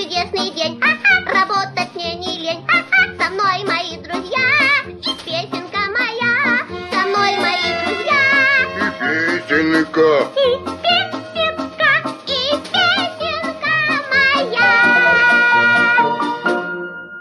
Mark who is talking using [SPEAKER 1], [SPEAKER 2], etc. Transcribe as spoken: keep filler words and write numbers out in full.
[SPEAKER 1] чудесный день. Работать мне не лень. Со мной мои друзья. И песенка моя. Со мной мои друзья.
[SPEAKER 2] И песенка.